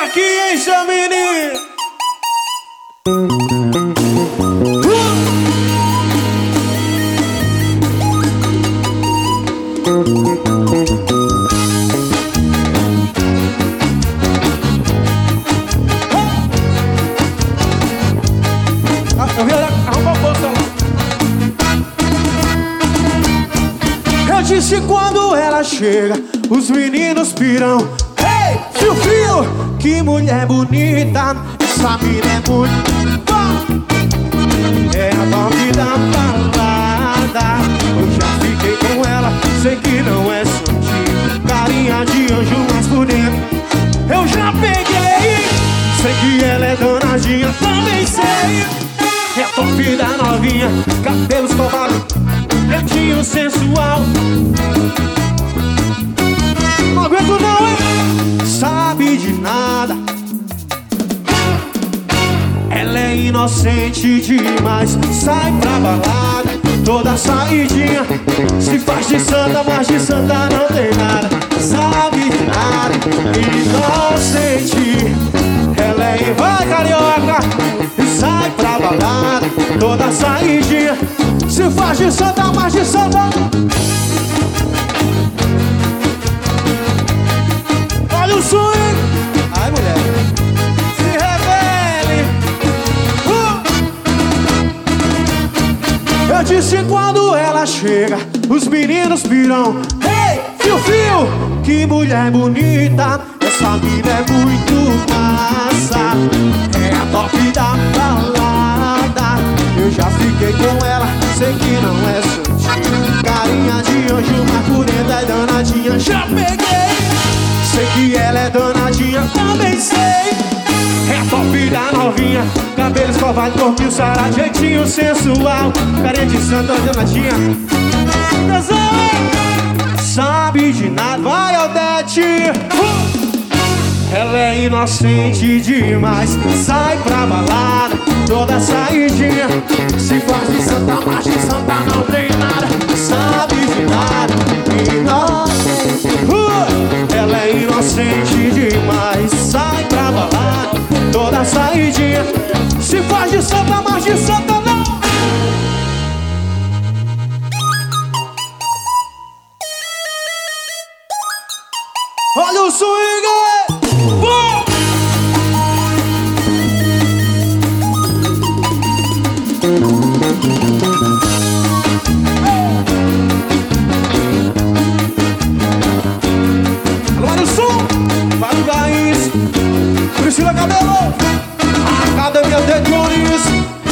aqui, hein, seu menino? Eu disse quando ela chega, os meninos piram. Ei, fio, que mulher bonita. Essa mina é muito é a top da balada. Eu já fiquei com ela, sei que não é sutil. Carinha de anjo, mas por dentro eu já peguei. Sei que ela é danadinha, também sei. É a top da novinha, cabelo escovado, jeitinho sensual. Não aguento não, hein? Sabe de nada. Ela é inocente demais. Sai pra balada, toda saidinha. Se faz de santa, mas de santa não tem nada. Sabe de nada, inocente. Ela é vai carioca. Sai pra balada, toda saidinha. Se faz de santa, mas de santa. Olha o swing. Ai, mulher, se revele. Eu disse quando ela chega, os meninos piram. Ei, fio, que mulher bonita. Essa mina é muito massa. É a top da balada. Eu já fiquei com ela, sei que não é sutil. Carinha de anjo, mas por dentro é danadinha. Já peguei. Sei que ela é danadinha, também sei. É a top da novinha. Cabelo escovado, corpinho sarado, jeitinho sensual. Carinha de santa, danadinha. Sabe de nada, vai Aldete. Ela é inocente demais. Sai pra balada, toda saidinha. Se faz de santa, mas de santa não tem nada. Sabe de nada, inocente. Ela é inocente demais. Sai pra balada, toda saidinha. Se faz de santa, mas de santa não. Olha o swing! Agora o som, vai jogar isso. Priscila Cabelo, Academia de Jones.